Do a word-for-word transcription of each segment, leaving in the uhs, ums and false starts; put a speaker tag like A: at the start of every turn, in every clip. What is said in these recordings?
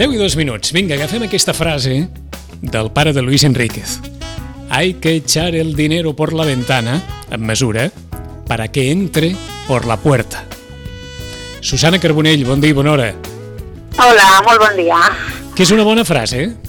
A: deu i dos minuts. Vinga, agafem aquesta frase del pare de Luis Enríquez. Hay que echar el dinero por la ventana, en mesura, para que entre por la puerta. Susana Carbonell, bon dia i bona hora.
B: Hola, molt bon dia.
A: Que és una bona frase, eh?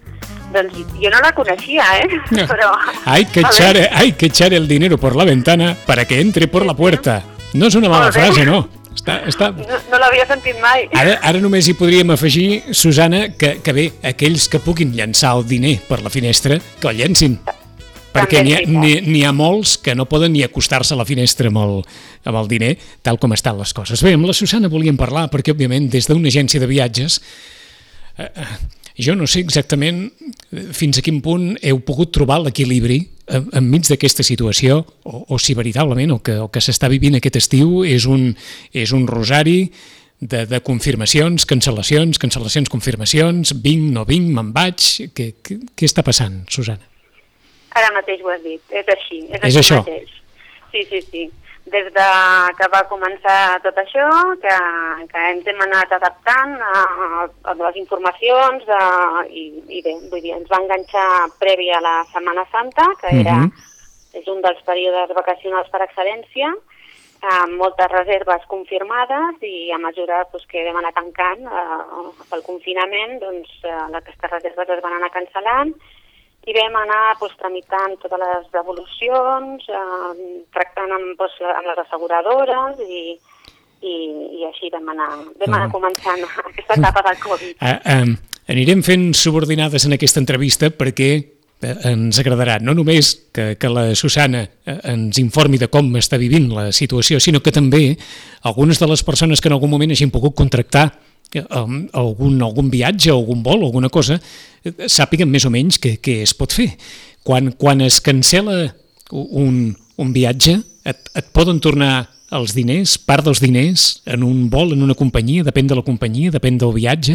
B: Doncs jo no la coneixia, eh?
A: No.
B: Però...
A: Hay que, echar, hay que echar el dinero por la ventana para que entre por la puerta. No és una mala frase, no. Està, està...
B: No, no l'havia sentit mai.
A: Ara, ara només hi podríem afegir, Susana, que, que bé, aquells que puguin llançar el diner per la finestra, que el llencin. Perquè n'hi ha, n'hi, n'hi ha molts que no poden ni acostar-se a la finestra amb el, amb el diner, tal com estan les coses. Bé, amb la Susana volíem parlar, perquè, òbviament, des d'una agència de viatges, eh, jo no sé exactament fins a quin punt heu pogut trobar l'equilibri enmig d'aquesta situació, o, o si veritablement el que, el que s'està vivint aquest estiu és un, és un rosari de, de confirmacions, cancel·lacions, cancel·lacions, confirmacions, vinc, no vinc, me'n vaig... Què, què, què està passant, Susana?
B: Ara mateix ho has dit, és així. És,
A: és això?
B: Mateix. Sí, sí, sí. Des de que va començar tot això, que, que ens hem anat adaptant a, a les informacions a, i, i bé, vull dir, ens va enganxar previ a la Setmana Santa, que era, uh-huh. és un dels períodes vacacionals per excel·lència, amb moltes reserves confirmades i a mesura doncs, que vam anar tancant eh, pel confinament, doncs eh, aquestes reserves es van anar cancel·lant i vam anar doncs, tramitant totes les devolucions, eh, tractant amb, doncs, amb les asseguradores i, i, i així vam anar, vam anar començant aquesta etapa del Covid.
A: Uh, uh, anirem fent subordinades en aquesta entrevista perquè ens agradarà no només que, que la Susana ens informi de com està vivint la situació, sinó que també algunes de les persones que en algun moment hagin pogut contractar um, algun, algun viatge, algun vol, alguna cosa, sàpiguen més o menys què, què es pot fer. Quan, quan es cancela un, un viatge, et, et poden tornar els diners, part dels diners, en un vol, en una companyia, depèn de la companyia, depèn del viatge?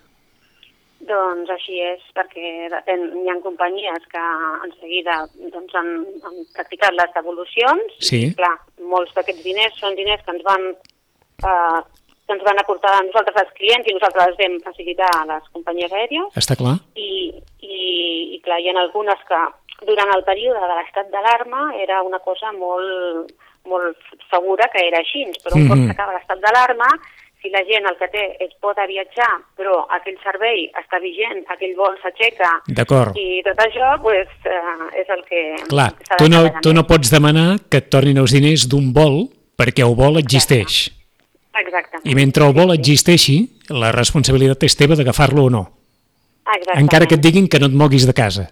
B: Doncs així és, perquè depèn, hi ha companyies que en seguida doncs, han, han practicat les devolucions.
A: Sí.
B: I, clar, molts d'aquests diners són diners que ens van, eh, que ens van aportar a nosaltres els clients i nosaltres els vam facilitar a les companyies aèries.
A: Està clar.
B: I, i, i clar, hi ha algunes que durant el període de l'estat d'alarma era una cosa molt, molt segura que era així, però un cop s'acaba l'estat d'alarma, si la gent el que té és poder viatjar, però aquell servei està vigent, aquell vol s'aixeca, i tot això pues, eh, és el que...
A: Clar, tu no, tu no pots demanar que et tornin els diners d'un vol perquè el vol existeix.
B: Exactament.
A: I mentre el vol existeixi, la responsabilitat és teva d'agafar-lo o no.
B: Exactament.
A: Encara que et diguin que no et moguis de casa.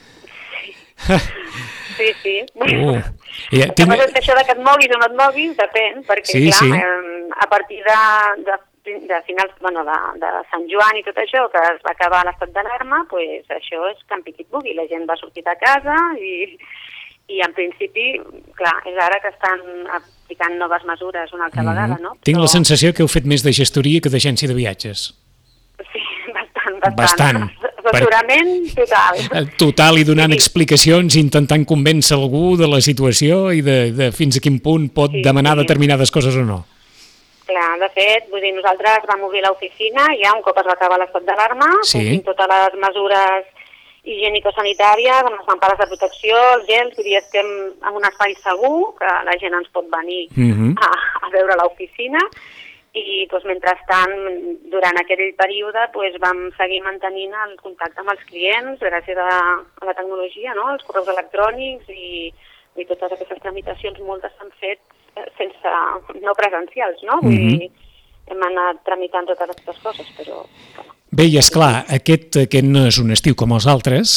B: Sí, sí. sí.
A: Uh.
B: Ja, tinc... El que passa és que això de que et moguis o no et moguis depèn, perquè
A: sí,
B: clar,
A: sí.
B: eh, a partir de, de, de finals bueno, de, de Sant Joan i tot això, que es va acabar l'estat d'alarma, pues, això és campi qui pugui, la gent va sortir de casa i, i en principi, clar, és ara que estan aplicant noves mesures una altra mm-hmm. vegada, no?
A: Tinc
B: Però...
A: la sensació que heu fet més de gestoria que d'agència de viatges.
B: Sí, bastant, bastant.
A: Bastant.
B: Assessorament total.
A: Total, i donant sí. explicacions, intentant convèncer algú de la situació i de, de fins a quin punt pot sí, demanar sí. determinades coses o no.
B: Clar, de fet, vull dir, nosaltres vam obrir l'oficina ja un cop es va acabar l'estat d'alarma,
A: sí.
B: amb totes les mesures higiènico-sanitàries, amb les mampales de protecció, els gels, vull dir, estem en un espai segur, que la gent ens pot venir uh-huh. a, a veure l'oficina, i doncs, mentrestant, durant aquell període doncs, vam seguir mantenint el contacte amb els clients gràcies a, a la tecnologia, no? Els correus electrònics i, i totes aquestes tramitacions, moltes s'han fet sense, no presencials, no? Vull dir, mm-hmm. hem anat tramitant totes aquestes coses, però...
A: Bé, i esclar, aquest, aquest no és un estiu com els altres.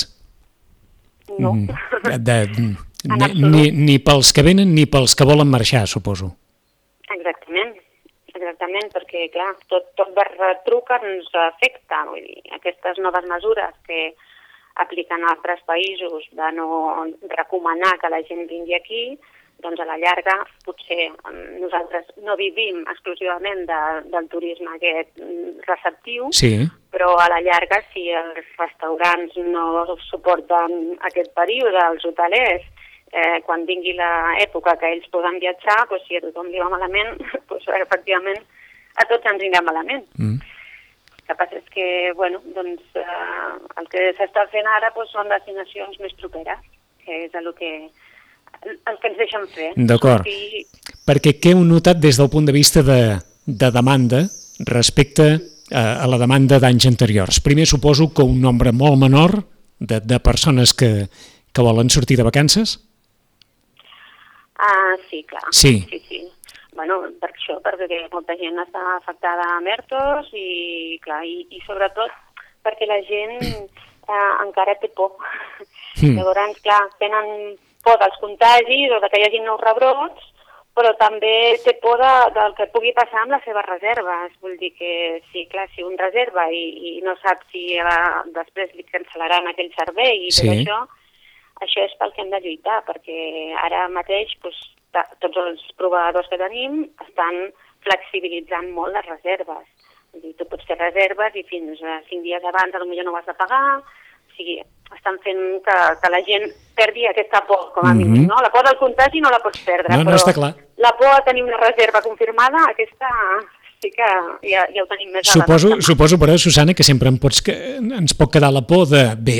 B: No.
A: De, de, ni, ni, ni pels que venen ni pels que volen marxar, suposo.
B: Exactament. Exactament, perquè, clar, tot, tot de retruc ens afecta. Vull dir, aquestes noves mesures que apliquen a altres països de no recomanar que la gent vingui aquí, doncs a la llarga potser nosaltres no vivim exclusivament de, del turisme aquest receptiu,
A: sí.
B: però a la llarga si els restaurants no suporten aquest període, els hotelers, Eh, quan vingui l'època que ells poden viatjar, doncs, si a tothom li va malament, doncs, efectivament a tots ens anirà malament. Mm. El que passa és que, bueno, doncs, eh, el que s'està fent ara doncs, són destinacions més properes, que és el que, el que ens deixen fer.
A: D'acord.
B: Sortir...
A: Perquè què heu notat des del punt de vista de, de demanda respecte a, a la demanda d'anys anteriors? Primer, suposo que un nombre molt menor de, de persones que, que volen sortir de vacances?
B: Ah, sí, clar.
A: Sí.
B: Sí, sí. Bueno, per això, perquè molta gent està afectada amb ERTOs i, clar, i, i sobretot perquè la gent eh, encara té por. Mm. Llavors, clar, tenen por dels contagis o de que hi hagi nous rebrots, però també té por de, del que pugui passar amb les seves reserves. Vull dir que, sí, clar, si un reserva i, i no sap si la, després li cancel·laran aquell servei i sí. Tot això, això és pel que hem de lluitar, perquè ara mateix doncs, tots els proveïdors que tenim estan flexibilitzant molt les reserves. Vull dir, tu pots fer reserves i fins a cinc dies abans potser no vas a pagar. O sigui, estan fent que, que la gent perdi aquesta por, com a mm-hmm. mínim. No? La por del contagi no la pots perdre,
A: no, no
B: però
A: està clar.
B: La por a tenir una reserva confirmada, aquesta sí que ja, ja ho tenim més a
A: suposo, suposo, però, Susana, que sempre em pots, que, ens pot quedar la por de, bé,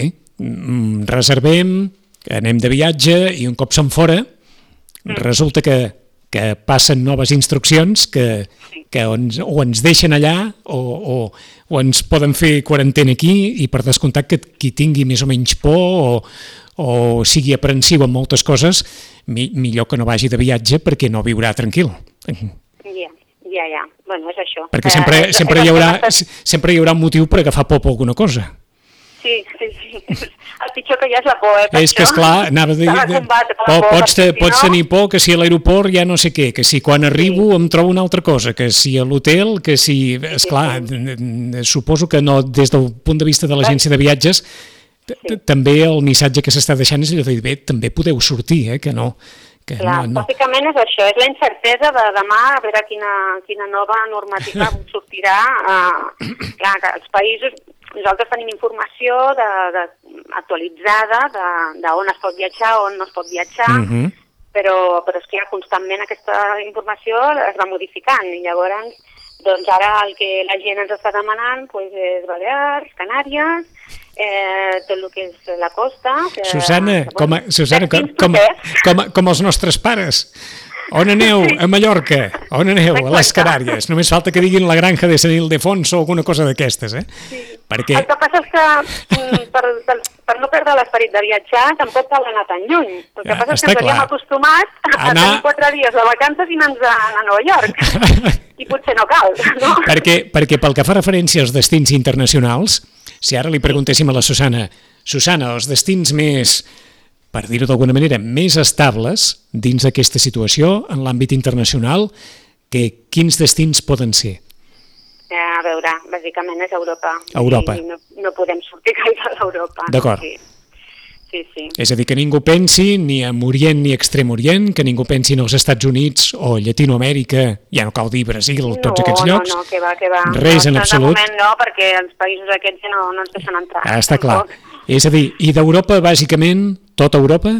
A: reservem, anem de viatge i un cop som fora, mm. resulta que, que passen noves instruccions que, sí. que ens, o ens deixen allà o, o, o ens poden fer quarantena aquí i per descomptat que qui tingui més o menys por o, o sigui aprensiu en moltes coses, mi, millor que no vagi de viatge perquè no viurà tranquil.
B: Ja, ja, ja. Bueno, és això.
A: Perquè sempre, eh, sempre, hi haurà, sempre hi haurà un motiu per agafar por per alguna cosa.
B: Sí, sí, sí. El pitjor que hi ha és la por, eh?
A: És que, esclar, anava a dir... De, po, pots, te, pots tenir por que si a l'aeroport ja no sé què, que si quan arribo sí. em trobo una altra cosa, que si a l'hotel, que si... Esclar, sí, sí. Suposo que no, des del punt de vista de l'agència de viatges, sí. també el missatge que s'està deixant és allò de dir, bé, també podeu sortir, eh, que no... Que
B: clar,
A: no, no.
B: bàsicament és això, és la incertesa de demà a veure quina, quina nova normativa sortirà. Uh, clar, que els països... Nosaltres tenim informació de, de, actualitzada de, de on es pot viatjar, on no es pot viatjar, uh-huh. però, però és que ja constantment aquesta informació es va modificant i llavors doncs ara el que la gent ens està demanant pues, és Balears, Canàries, eh, tot el que és la costa... Que,
A: Susana,
B: que,
A: com, a, Susana com, com, com, com els nostres pares... On aneu? A Mallorca? On aneu? A les Canàries. Només falta que diguin la granja de Sant Ildefonso o alguna cosa d'aquestes, eh?
B: Sí.
A: Perquè...
B: El que passa és que per, per, per no perdre l'esperit de viatjar tampoc cal anar tan lluny. El que
A: ja,
B: passa és que ens havíem acostumat a anar... tenir quatre dies de vacances i anar a, a Nova York. I potser no cal, no?
A: Perquè, perquè pel que fa referència als destins internacionals, si ara li preguntéssim a la Susana, Susana, els destins més... per dir-ho d'alguna manera, més estables dins d'aquesta situació en l'àmbit internacional, que quins destins poden ser?
B: A veure, bàsicament és Europa.
A: Europa.
B: I no, no podem sortir gaire d'Europa.
A: D'acord.
B: Sí. Sí, sí.
A: És a dir, que ningú pensi ni en Orient ni Extrem Orient, que ningú pensi en els Estats Units o Llatinoamèrica, ja no cal dir Brasil, tots
B: no,
A: aquests llocs.
B: No, no, que va, que va.
A: Res
B: no,
A: en absolut.
B: De moment no, perquè els països aquests ja no, no ens deixen entrar.
A: Ah, està clar. És a dir, i d'Europa, bàsicament, tota Europa?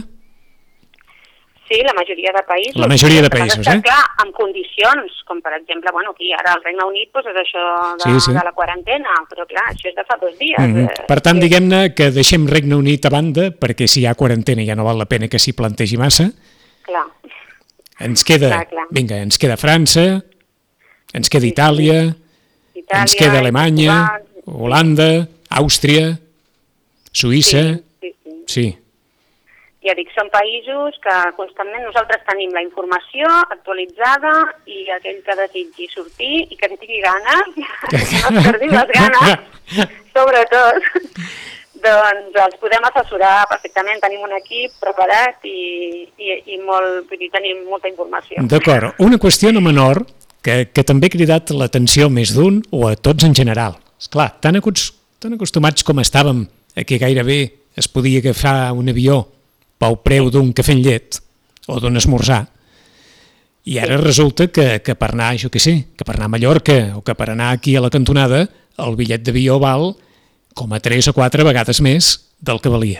B: Sí, la majoria de països.
A: La majoria de països, eh?
B: Clar, amb condicions, com per exemple, bueno, aquí ara al Regne Unit doncs és això de, sí, sí. de la quarantena, però clar, això és de fa dos dies. Mm -hmm.
A: Per tant, diguem-ne que deixem Regne Unit a banda, perquè si hi ha quarantena ja no val la pena que s'hi plantegi massa.
B: Clar.
A: Ens queda, clar, clar. vinga, ens queda França, ens queda sí, Itàlia, sí. Itàlia, ens queda Alemanya, Portugal, Holanda, Àustria, Suïssa,
B: sí, sí, sí.
A: sí.
B: Ja dic, són països que constantment nosaltres tenim la informació actualitzada i aquell que desitgi sortir i que en tingui ganes, que no es perdi les ganes, sobretot, doncs els podem assessorar perfectament. Tenim un equip preparat i, i, i molt, vull dir, tenim molta informació.
A: D'acord. Una qüestió no menor que, que també ha cridat l'atenció més d'un o a tots en general. Esclar, tan, acost, tan acostumats com estàvem a que gairebé es podia agafar un avió pel preu d'un cafè amb llet o d'un esmorzar, i ara resulta que, que per anar, jo què sé, que per anar a Mallorca o que per anar aquí a la cantonada, el bitllet d'avió val com a tres o quatre vegades més del que valia.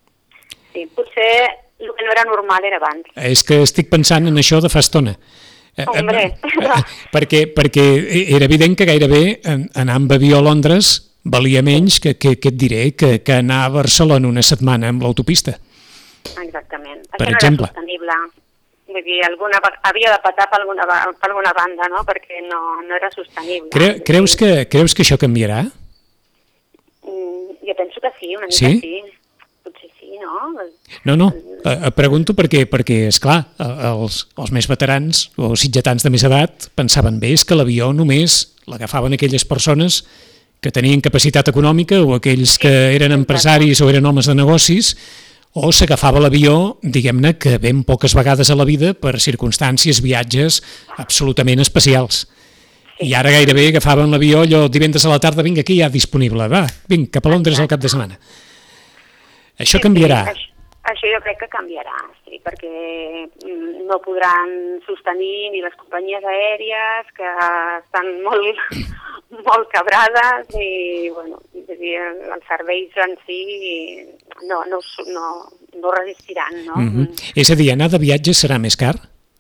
B: Sí, potser el que no era normal era abans.
A: És que estic pensant en això de fa estona.
B: Hombre.
A: perquè, perquè era evident que gairebé anar amb avió a Londres valia menys que, que, que et diré, que, que anar a Barcelona una setmana amb l'autopista.
B: Exactament.
A: Per
B: Això
A: exemple.
B: no era sostenible. Vull dir, alguna, havia de patar per alguna, per alguna banda, no? Perquè no, no era sostenible.
A: Cre, creus, que, creus que això canviarà?
B: Mm, jo penso que sí, una mica
A: sí.
B: sí. Potser sí, no?
A: No, no, eh, pregunto perquè, perquè esclar, els, els més veterans o sitgetans de més edat pensaven bé, és que l'avió només l'agafaven aquelles persones que tenien capacitat econòmica o aquells que eren empresaris o eren homes de negocis, o s'agafava l'avió, diguem-ne, que ben poques vegades a la vida per circumstàncies, viatges absolutament especials. I ara gairebé agafaven l'avió allò divendres a la tarda, vinga, aquí ja disponible, va, vinga, cap a Londres al cap de setmana. Això
B: sí,
A: canviarà.
B: Sí, això, això jo crec que canviarà, sí, perquè no podran sostenir ni les companyies aèries, que estan molt, molt quebrades, i bueno, els serveis en si no, no, no, no resistiran, no?
A: Mm-hmm. És a dir, anar de viatge serà més car?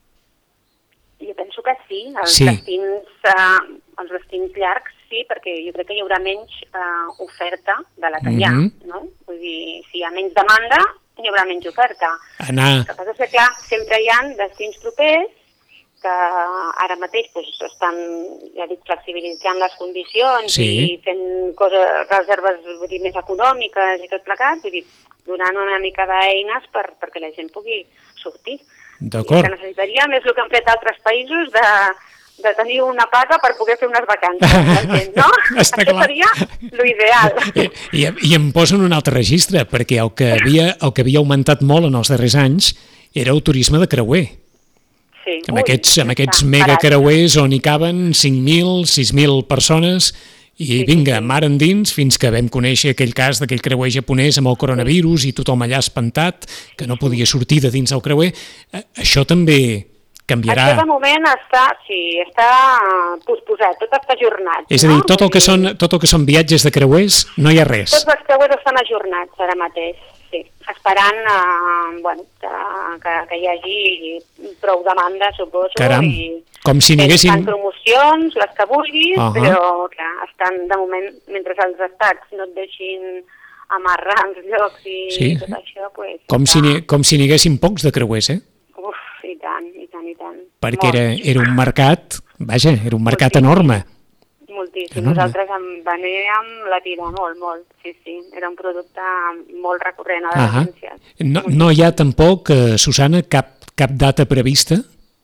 B: Jo penso que sí, els,
A: sí.
B: Destins, uh, els destins llargs sí, perquè jo crec que hi haurà menys uh, oferta de la que hi ha, mm-hmm. no? Vull dir, si hi ha menys demanda, hi haurà menys oferta.
A: Anar...
B: El que passa és que, clar, sempre hi ha destins propers que ara mateix doncs, estan, ja dic, flexibilitzant les condicions
A: sí.
B: i fent coses, reserves vull dir, més econòmiques i tot plegat, vull dir, donant una mica d'eines per, perquè la gent pugui sortir.
A: D'acord.
B: El que necessitaríem és el que han fet altres països de, de tenir una paga per poder fer unes vacances, no?
A: Està
B: Això
A: clar.
B: seria l'ideal.
A: I, i, I em posen un altre registre, perquè el que, havia, el que havia augmentat molt en els darrers anys era el turisme de creuer.
B: Sí.
A: Amb
B: Ui,
A: aquests, amb aquests
B: està
A: mega
B: parat.
A: creuers on hi caben cinc mil, sis mil persones i
B: Sí,
A: vinga,
B: sí, sí.
A: mar endins, fins que vam conèixer aquell cas d'aquell creuer japonès amb el coronavirus i tothom allà espantat, que no podia sortir de dins del creuer. Eh, Això també canviarà.
B: Això de moment està, sí, està posposat, tot està ajornat.
A: És a dir,
B: no?
A: tot el que són, tot el que són viatges de creuers, no hi ha res.
B: Tots els creuers estan ajornats ara mateix, sí, esperant eh, bueno, que, que, que hi hagi prou demanda, suposo.
A: Caram,
B: i
A: com si n'hi haguessin...
B: Fan promocions, les que vulguis,
A: Uh-huh.
B: però clar, estan de moment, mentre els estats no et deixin amarrar els llocs i
A: Sí.
B: tot això, pues,
A: Com si n'hi com si n'hi haguessin pocs de creuers, eh?
B: Uf, i tant, i tant, i tant.
A: Perquè era,
B: Molts.
A: era un mercat, vaja, era un mercat
B: Moltíssim.
A: enorme.
B: Moltíssim.
A: Enorme.
B: Nosaltres en veníem la tira molt, molt, sí, sí. Era un producte molt recurrent a les
A: Ahà.
B: agències.
A: No, no hi ha tampoc, eh, Susana, cap, cap data prevista?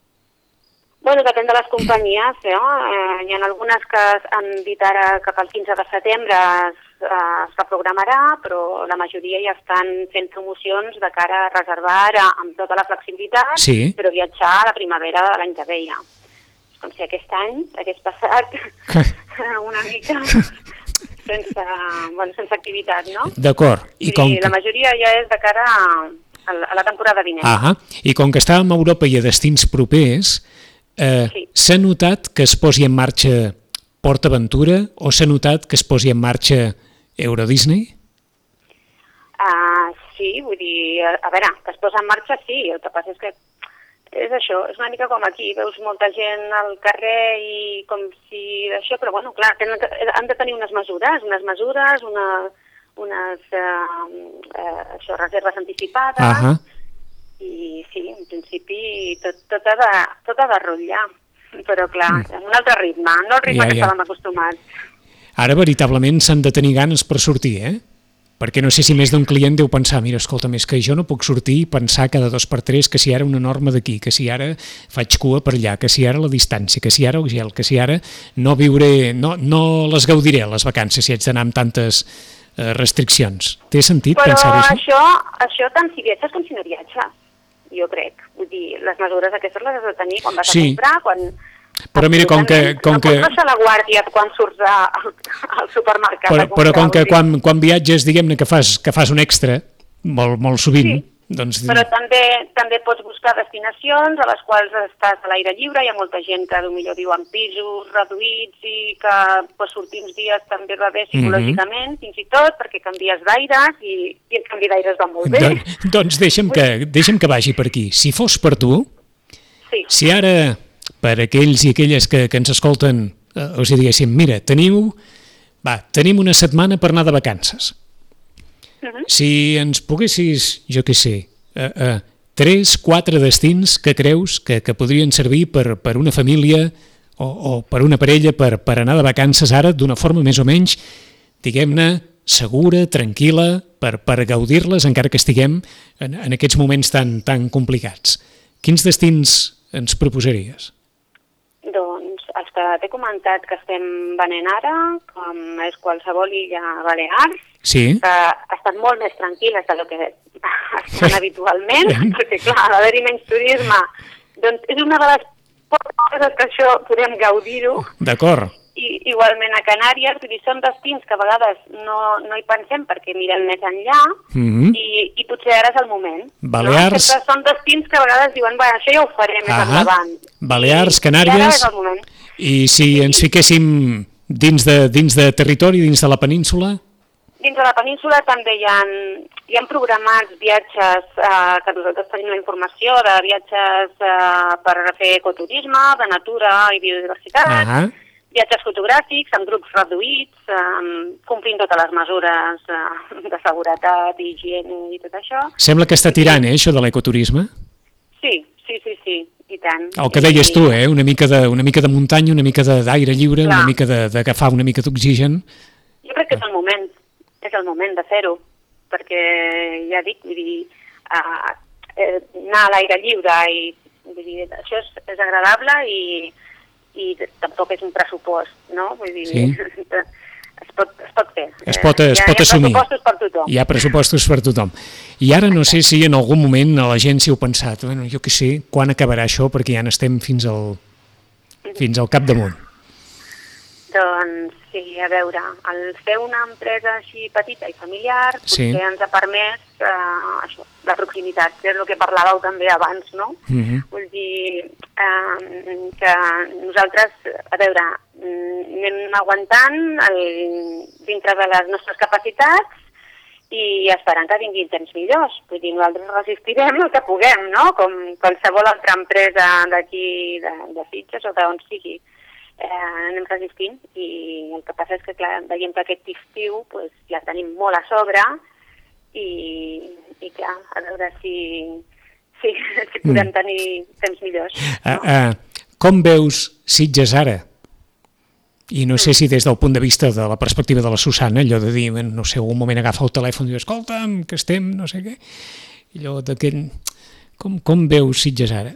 B: Bueno, depèn de les companyies, no? Eh, hi ha algunes que han dit ara que pel quinze de setembre es, eh, es reprogramarà, però la majoria ja estan fent promocions de cara a reservar ara amb tota la flexibilitat,
A: Sí.
B: però viatjar a la primavera de l'any que ve ja. És com si aquest any hagués passat una mica sense, bueno, sense activitat, no?
A: D'acord. I com
B: I la
A: que...
B: majoria ja és de cara a, a la temporada vinent.
A: Ahà. I com que estàvem a Europa i a destins propers, eh,
B: Sí.
A: s'ha notat que es posi en marxa PortAventura o s'ha notat que es posi en marxa Euro Disney?
B: Uh, sí, vull dir, a, a veure, que es posa en marxa sí, el que passa és que és això, és una mica com aquí, veus molta gent al carrer i com si d'això, però bueno, clar, tenen, han de tenir unes mesures, unes mesures, una, unes uh, uh, això, reserves anticipades,
A: Ahà.
B: i sí, en principi tot, tot, ha, de, tot ha de rotllar, però clar, mm. un altre ritme, no el ritme
A: Ja,
B: que
A: ja.
B: estàvem acostumats.
A: Ara veritablement s'han de tenir ganes per sortir, eh? Perquè no sé si més d'un client deu pensar, mira, escolta, més que jo no puc sortir i pensar cada dos per tres que si ara una norma d'aquí, que si ara faig cua per allà, que si ara la distància, que si ara el gel, que si ara no viuré, no, no les gaudiré les vacances si haig d'anar amb tantes eh, restriccions. Té sentit
B: Però
A: pensar això?
B: això, això tant si viatges com si no viatges, jo crec. Vull dir, les mesures aquestes les has de tenir quan vas
A: Sí.
B: a comprar, quan...
A: Però mira, com que... Com
B: no
A: que...
B: pots baixar la guàrdia quan surts a, al supermercat
A: Però,
B: a comprar.
A: però com que
B: vull dir.
A: quan, quan viatges, diguem-ne que fas, que fas un extra, molt, molt sovint,
B: Sí.
A: doncs...
B: Però també també pots buscar destinacions a les quals estàs a l'aire lliure. Hi ha molta gent que potser viu en pisos reduïts i que pues, sortir uns dies també va bé psicològicament, mm-hmm. fins i tot, perquè canvies d'aires i, i el canvi d'aires va molt bé.
A: Don, doncs deixa'm que, deixa'm que vagi per aquí. Si fos per tu,
B: Sí.
A: si ara per aquells i aquelles que, que ens escolten, eh, us hi diguéssim, mira, teniu, va, tenim una setmana per anar de vacances. Uh-huh. Si ens poguessis, jo què sé, eh, eh, tres, quatre destins que creus que, que podrien servir per, per una família o, o per una parella per, per anar de vacances ara d'una forma més o menys, diguem-ne, segura, tranquil·la, per, per gaudir-les encara que estiguem en, en aquests moments tan, tan complicats. Quins destins ens proposaries?
B: Doncs els que t'he comentat que estem venent ara, com és qualsevol illa Balears,
A: sí.
B: que estan molt més tranquil·les del que estan habitualment, perquè clar, al haver-hi menys turisme, doncs és una de les poques coses que això podem gaudir-ho.
A: D'acord.
B: I igualment a Canàries, vull dir, són destins que a vegades no, no hi pensem perquè mirem més enllà mm-hmm. i, i potser ara és el moment.
A: Balears...
B: No? Són destins que a vegades diuen, bueno, això ja ho faré més
A: ah,
B: endavant.
A: Balears,
B: I,
A: Canàries...
B: I ara és el moment.
A: I si I, ens fiquéssim dins de, dins de territori, dins de la península...
B: Dins de la península també hi ha, hi ha programats viatges eh, que nosaltres tenim la informació de viatges eh, per fer ecoturisme, de natura i biodiversitat, ah. viatges fotogràfics amb grups reduïts, eh, complint totes les mesures eh, de seguretat, higiene i tot això.
A: Sembla que està tirant, eh, això de l'ecoturisme?
B: Sí, sí, sí, sí, i tant.
A: El que deies tu, eh, una mica de, una mica de muntanya, una mica d'aire lliure, Clar. una mica d'agafar una mica d'oxigen.
B: Jo crec que és el moment. És el moment de fer-ho, perquè ja dic, vull dir, uh, eh, anar a l'aire lliure i vull dir, això és, és agradable i, i tampoc és un pressupost, no? Vull dir, sí. es, pot, es pot fer.
A: Es pot, es pot
B: hi ha,
A: assumir.
B: Hi ha pressupostos per tothom.
A: Hi ha pressupostos per tothom. I ara no sé si en algun moment a l'agència heu pensat, bueno, jo què sé, quan acabarà això, perquè ja n'estem fins al, fins al capdamunt.
B: Doncs sí, a veure, el fer una empresa així petita i familiar potser sí. ens ha permès eh, això, la proximitat, que és el que parlàveu també abans, no? Uh-huh. Vull dir eh, que nosaltres, a veure, anem aguantant el, dintre de les nostres capacitats i esperant que vinguin temps millors. Vull dir, nosaltres resistirem el que puguem, no? Com qualsevol altra empresa d'aquí, de, de Sitges o d'on sigui. Eh, anem resistint i el que passa és que clar, veiem que aquest estiu pues, ja tenim molt a sobre i, i clar, a veure si, si, si podem tenir temps millors. No?
A: Uh, uh, com veus Sitges ara? I no sé si des del punt de vista de la perspectiva de la Susana, allò de dir, no sé, un moment agafa el telèfon i diu, escolta'm, que estem, no sé què, i allò d'aquell... Com, com veus Sitges ara?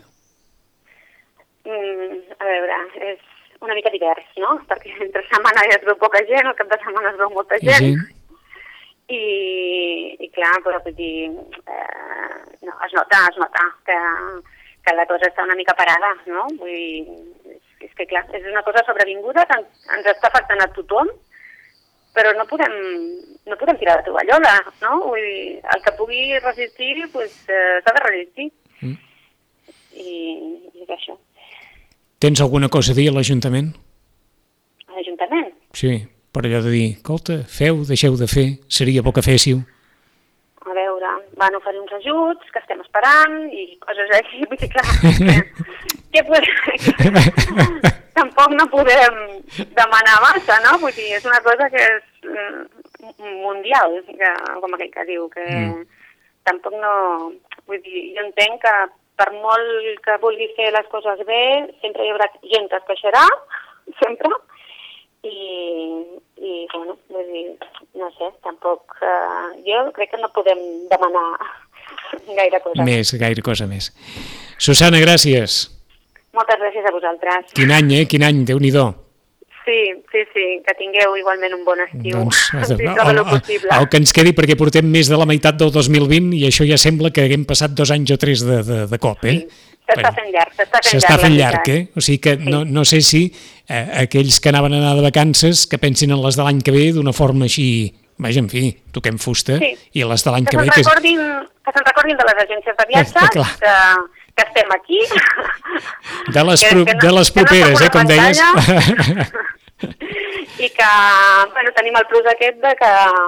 B: Mm, a veure, és una mica divers, no? Perquè entre setmana ja es veu poca gent, al cap de setmana es veu molta gent. I, i clar, però vull dir, eh, no, es nota, es nota que, que la cosa està una mica parada, no? Vull dir, és, és que clar, és una cosa sobrevinguda que ens està afectant a tothom, però no podem, no podem tirar de tovallola, no? Vull dir, el que pugui resistir, pues, eh, s'ha de resistir. Mm. I, i és això.
A: Tens alguna cosa a dir a l'Ajuntament?
B: A l'Ajuntament?
A: Sí, per allò de dir, escolta, feu, deixeu de fer, seria bo que féssiu.
B: A veure, van oferir uns ajuts que estem esperant i coses així, vull dir, clar, que, que podem, tampoc no podem demanar massa, no? Vull dir, és una cosa que és mundial, que, com aquell que diu, que mm. tampoc no... Vull dir, jo entenc que per molt que vulgui fer les coses bé, sempre hi haurà gent que es queixarà, sempre, i, i bueno, vull dir, no sé, tampoc, eh, jo crec que no podem demanar gaire cosa.
A: Més, gaire cosa més. Susana, gràcies.
B: Moltes gràcies a vosaltres.
A: Quin any, eh? Quin any, Déu-n'hi-do.
B: Sí, sí, sí, que tingueu igualment un bon estiu.
A: Doncs,
B: sí,
A: el, el, el que ens quedi, perquè portem més de la meitat del dos mil vint i això ja sembla que haguem passat dos anys o tres de, de, de cop, eh?
B: Sí, s'està fent llarg, s'està fent,
A: s'està fent llarg, eh? O sigui que sí. no, no sé si eh, aquells que anaven a anar de vacances que pensin en les de l'any que ve d'una forma així, vaja, en fi, toquem fusta, sí. i les de l'any que, que ve... Que
B: recordin, que se'n recordin de les agències de viatges, que, que estem aquí.
A: De les, pro, que no, de les properes, no eh, com deies.
B: I que, bueno, tenim el plus aquest de que,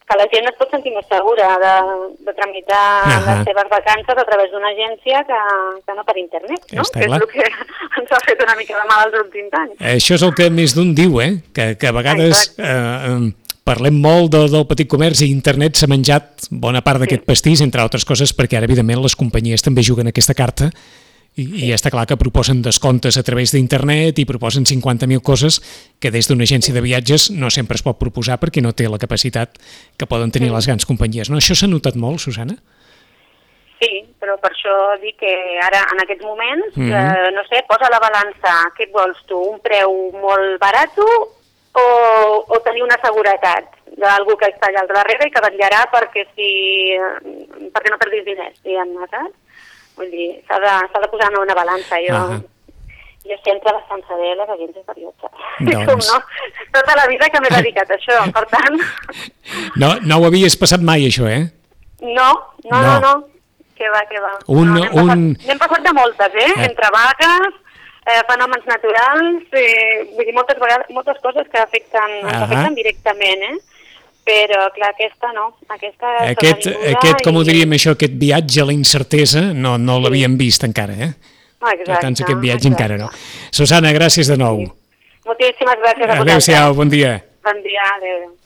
B: que la gent es pot sentir més segura de, de tramitar uh-huh. les seves vacances a través d'una agència que, que no per internet, no?
A: Està
B: que
A: clar.
B: és el que ens ha fet una mica de mal els últims anys.
A: Això és el que més d'un diu, eh? Que, que a vegades eh, eh, parlem molt de, del petit comerç i internet s'ha menjat bona part d'aquest sí. pastís, entre altres coses, perquè ara, evidentment, les companyies també juguen aquesta carta i, i està clar que proposen descomptes a través d'internet i proposen cinquanta mil coses que des d'una agència de viatges no sempre es pot proposar perquè no té la capacitat que poden tenir les grans companyies. No? Això s'ha notat molt, Susana?
B: Sí, però per això dic que ara, en aquests moments,
A: mm-hmm.
B: eh, no sé, posa la balança, què et vols tu, un preu molt barat o, o tenir una seguretat d'algú que està allà al darrere i que vetllarà perquè, si, perquè no perdis diners, diguem-ne, saps? Vull dir, s'ha de, s'ha de posar en una balança. Jo, uh-huh. jo sempre bastant saber les agències de viatge.
A: Doncs...
B: Com no? Tota la vida que m'he dedicat a això, per tant...
A: No, no ho havies passat mai, això, eh?
B: No, no, no, no. no. Que va, que va.
A: Un,
B: no, n'hem,
A: un...
B: passat, n'hem passat de moltes, eh? eh. Entre vagues, eh, fenòmens naturals, eh, vull dir, moltes, vegades, moltes coses que afecten, uh-huh. ens afecten directament, eh? Però, clar, aquesta no. Aquesta
A: aquest, aquest com i... ho diríem això, aquest viatge a la incertesa, no, no sí. l'havíem vist encara, eh?
B: Exacte.
A: Per tant, aquest viatge exacte. encara no. Susana, gràcies de nou.
B: Sí. Moltíssimes gràcies a vosaltres.
A: Adéu-siau, bon dia.
B: Bon dia, adéu.